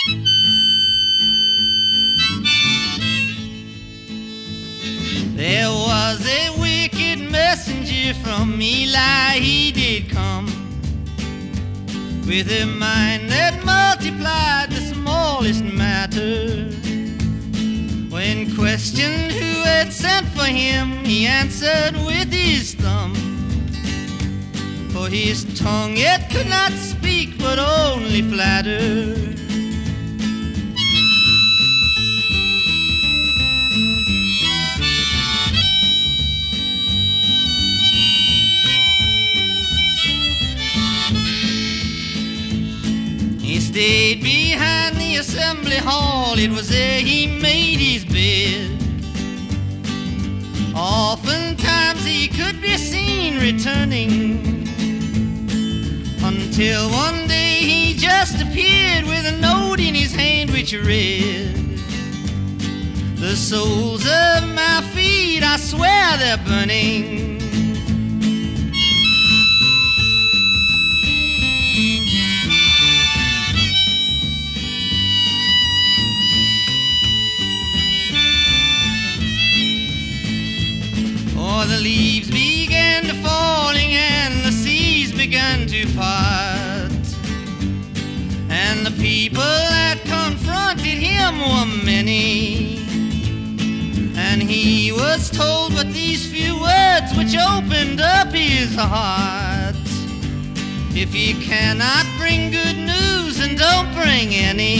There was a wicked messenger from Eli, he did come, with a mind that multiplied the smallest matter. When questioned who had sent for him, he answered with his thumb, for his tongue yet could not speak but only flatter. He stayed behind the assembly hall, it was there he made his bed. Oftentimes he could be seen returning, until one day he just appeared with a note in his hand which read, "The soles of my feet, I swear they're burning." For the leaves began to falling and the seas began to part, and the people that confronted him were many, and he was told but these few words which opened up his heart: if you cannot bring good news, then don't bring any.